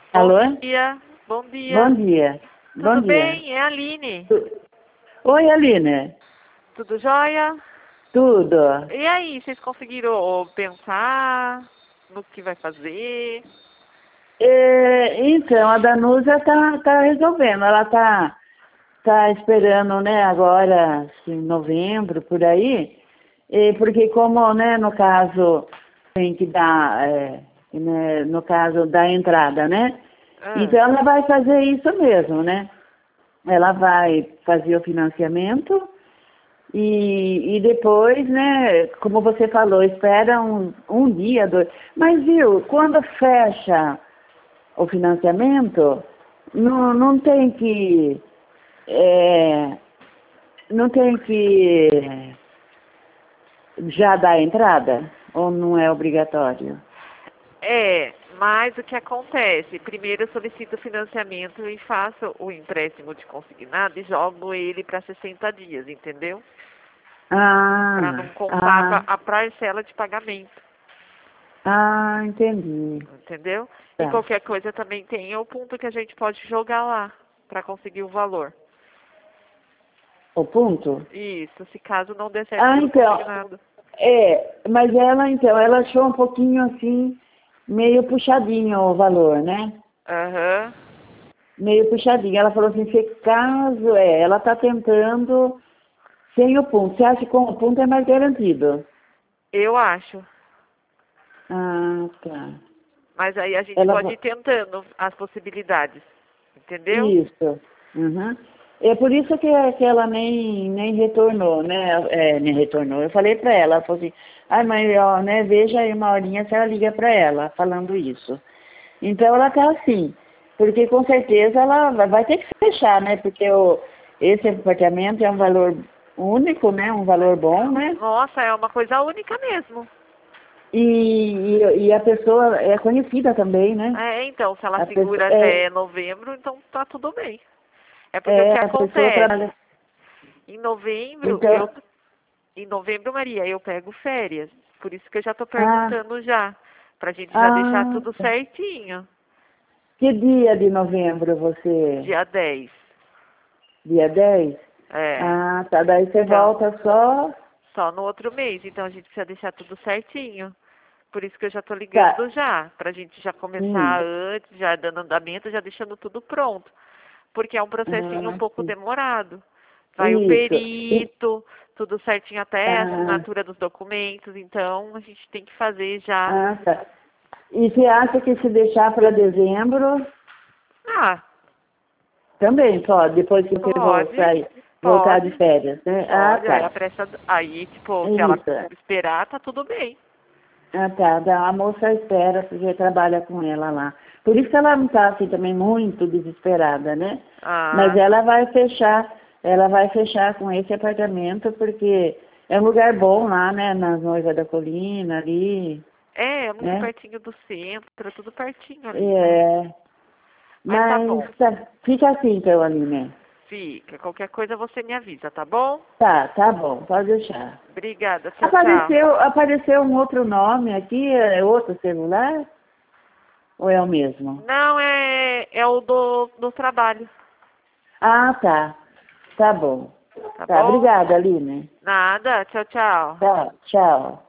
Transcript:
Bom Alô? dia, bom Bom dia. dia. Bom Tudo dia. bem? É a Aline. Oi, Aline. Tudo jóia? Tudo? E aí, vocês conseguiram pensar no que vai fazer? Então, a Danusa tá resolvendo. Ela tá esperando, né, agora, em novembro, por aí. Porque como, né, no caso, tem que dar, né, no caso da entrada, né? Ah, Então, ela vai fazer isso mesmo, né? Ela vai fazer o financiamento e depois, né, como você falou, espera um dia, dois. Mas viu, quando fecha o financiamento, não tem que. é, não tem que já dar a entrada? Ou não é obrigatório? mas o que acontece? Primeiro eu solicito o financiamento e faço o empréstimo de consignado e jogo ele para 60 dias, entendeu? Para não contar Ah, a parcela de pagamento, entendi. entendeu? E Tá. qualquer coisa também tem o ponto que a gente pode jogar lá para conseguir o valor. O ponto? Isso, se caso não der certo pelo Então, consignado. mas ela achou um pouquinho assim, meio puxadinho o valor, né? Aham. Meio puxadinho. Ela falou assim, se caso, ela está tentando sem o ponto. Você acha que com o ponto é mais garantido? Eu acho. Ah, tá. Mas aí a gente Ela, pode ir tentando as possibilidades. Entendeu? isso. Uhum. É por isso que ela nem retornou, né? Nem retornou. Eu falei para ela falou assim, ai, mas ó, né, veja aí uma horinha se ela liga para ela, falando isso. Então ela tá assim, porque com certeza ela vai ter que fechar, né? Porque esse apartamento é um valor único, né? Um valor bom, né? Nossa, é uma coisa única mesmo. E a pessoa é conhecida também, né? Então, se ela A pessoa, segura até novembro, então tá tudo bem. É porque o que a pessoa acontece? trabalha. Em novembro, Então, em novembro, Maria, eu pego férias. Por isso que eu já tô ah, perguntando já. Pra gente já deixar ah, tudo tá. certinho. Que dia de novembro você? Dia 10. Dia 10? É. Ah, tá. Daí você Então, volta só. só no outro mês. Então a gente precisa deixar tudo certinho. Por isso que eu já tô Tá. ligando já. Pra gente já começar Hum. antes, já dando andamento, já deixando tudo pronto. Porque é um processinho um pouco Sim. demorado. Vai o Isso. perito, tudo certinho até a Ah, assinatura dos documentos. Então a gente tem que fazer já. tá. E você acha que se deixar para dezembro, Ah, também pode, depois que você pode, voltar de pode, férias, né? Ah, pode. Aí a tá. pressa, aí tipo, se ela Isso. esperar, tá tudo bem. Ah, tá. A moça espera, porque trabalha com ela lá. Por isso que ela não está assim também muito desesperada, né? Mas Ah, ela vai fechar com esse apartamento, porque é um lugar bom lá, né? Nas Noivas da Colina, ali, é muito né? pertinho do centro, é tudo pertinho ali, né? É, Mas tá mas bom, fica assim então, Aline. fica. Qualquer coisa você me avisa, tá bom? Tá bom, pode deixar. Obrigada, tchau, tchau. Apareceu um outro nome aqui, é outro celular? Ou é o mesmo? Não, é o do trabalho, Ah, tá. Tá bom. tá Tá, bom? obrigada, Aline. Nada, tchau, tchau. Tchau, tchau.